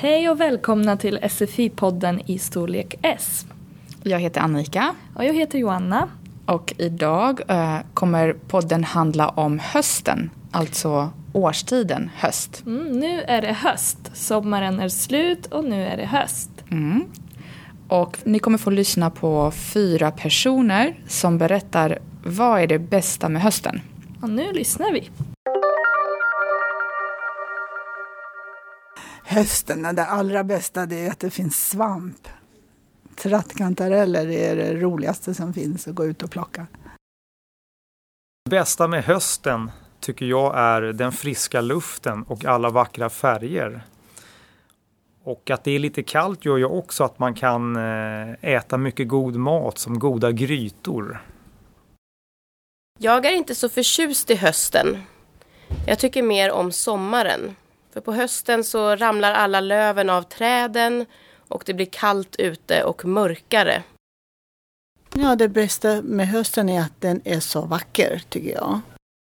Hej och välkomna till SFI-podden i storlek S. Jag heter Annika. Och jag heter Joanna. Och idag kommer podden handla om hösten, alltså årstiden höst. Nu är det höst. Sommaren är slut och nu är det höst. Och ni kommer få lyssna på 4 personer som berättar vad är det bästa med hösten. Och nu lyssnar vi. Hösten, det allra bästa det är att det finns svamp. Trattkantareller är det roligaste som finns att gå ut och plocka. Det bästa med hösten tycker jag är den friska luften och alla vackra färger. Och att det är lite kallt gör ju också att man kan äta mycket god mat som goda grytor. Jag är inte så förtjust i hösten. Jag tycker mer om sommaren. För på hösten så ramlar alla löven av träden och det blir kallt ute och mörkare. Ja, det bästa med hösten är att den är så vacker, tycker jag.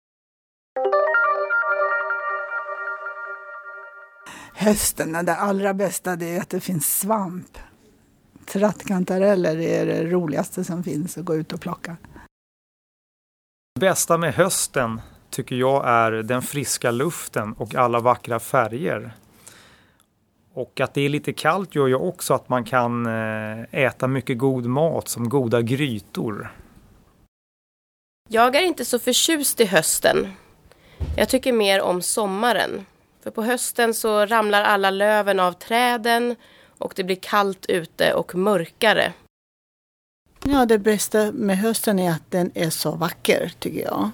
Hösten, det allra bästa det är att det finns svamp. Trattkantareller är det roligaste som finns att gå ut och plocka. Det bästa med hösten tycker jag är den friska luften och alla vackra färger. Och att det är lite kallt gör ju också att man kan äta mycket god mat som goda grytor. Jag är inte så förtjust i hösten. Jag tycker mer om sommaren. För på hösten så ramlar alla löven av träden och det blir kallt ute och mörkare. Ja, det bästa med hösten är att den är så vacker, tycker jag.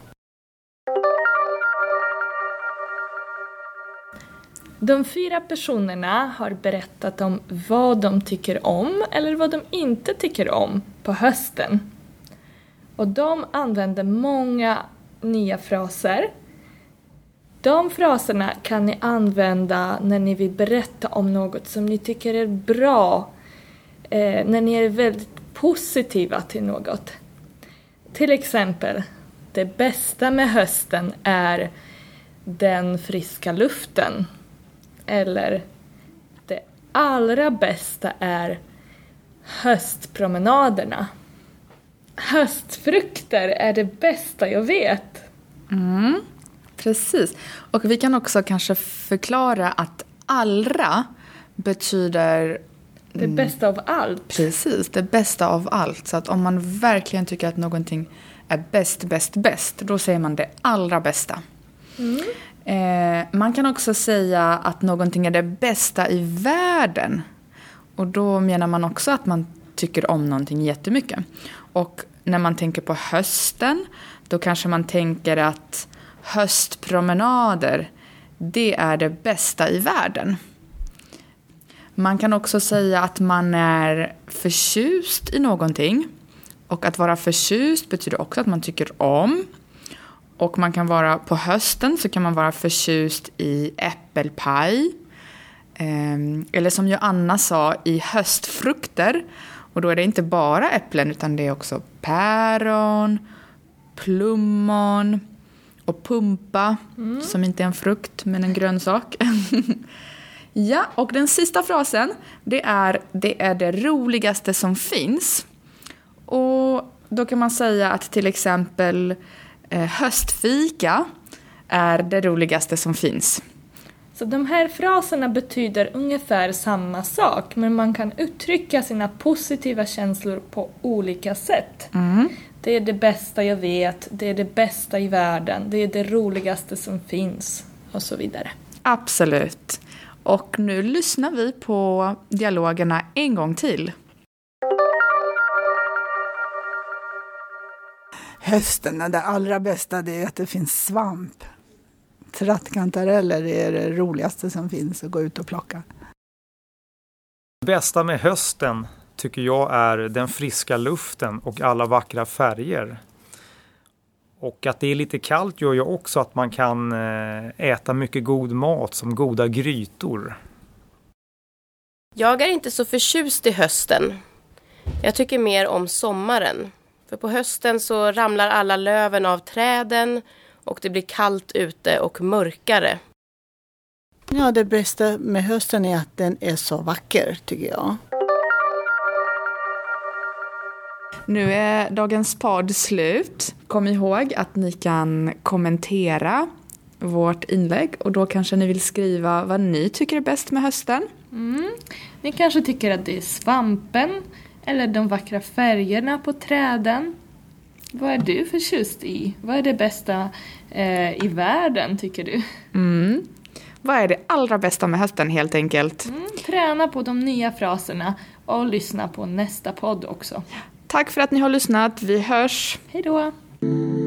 De 4 personerna har berättat om vad de tycker om eller vad de inte tycker om på hösten. Och de använder många nya fraser. De fraserna kan ni använda när ni vill berätta om något som ni tycker är bra. När ni är väldigt positiva till något. Till exempel, det bästa med hösten är den friska luften. Eller det allra bästa är höstpromenaderna. Höstfrukter är det bästa jag vet. Precis. Och vi kan också kanske förklara att allra betyder... Det bästa av allt. Precis, det bästa av allt. Så att om man verkligen tycker att någonting är bäst, då säger man det allra bästa. Man kan också säga att någonting är det bästa i världen. Och då menar man också att man tycker om någonting jättemycket. Och när man tänker på hösten, då kanske man tänker att höstpromenader, det är det bästa i världen. Man kan också säga att man är förtjust i någonting. Och att vara förtjust betyder också att man tycker om. Och man kan vara på hösten så kan man vara förtjust i äppelpaj. Eller som Joanna sa, i höstfrukter. Och då är det inte bara äpplen utan det är också päron, plommon och pumpa. Som inte är en frukt men en grönsak. Ja, och den sista frasen det är det roligaste som finns. Och då kan man säga att till exempel höstfika är det roligaste som finns. Så de här fraserna betyder ungefär samma sak. Men man kan uttrycka sina positiva känslor på olika sätt. Det är det bästa jag vet. Det är det bästa i världen. Det är det roligaste som finns. Och så vidare. Absolut. Och nu lyssnar vi på dialogerna en gång till. Hösten, det allra bästa det är att det finns svamp. Trattkantareller är det roligaste som finns att gå ut och plocka. Det bästa med hösten tycker jag är den friska luften och alla vackra färger. Och att det är lite kallt gör ju också att man kan äta mycket god mat som goda grytor. Jag är inte så förtjust i hösten. Jag tycker mer om sommaren. För på hösten så ramlar alla löven av träden och det blir kallt ute och mörkare. Ja, det bästa med hösten är att den är så vacker, tycker jag. Nu är dagens podd slut. Kom ihåg att ni kan kommentera vårt inlägg och då kanske ni vill skriva vad ni tycker är bäst med hösten. Ni kanske tycker att det är svampen eller de vackra färgerna på träden. Vad är du förtjust i? Vad är det bästa i världen, tycker du? Vad är det allra bästa med hösten helt enkelt? Träna på de nya fraserna och lyssna på nästa podd också. Tack för att ni har lyssnat. Vi hörs. Hej då!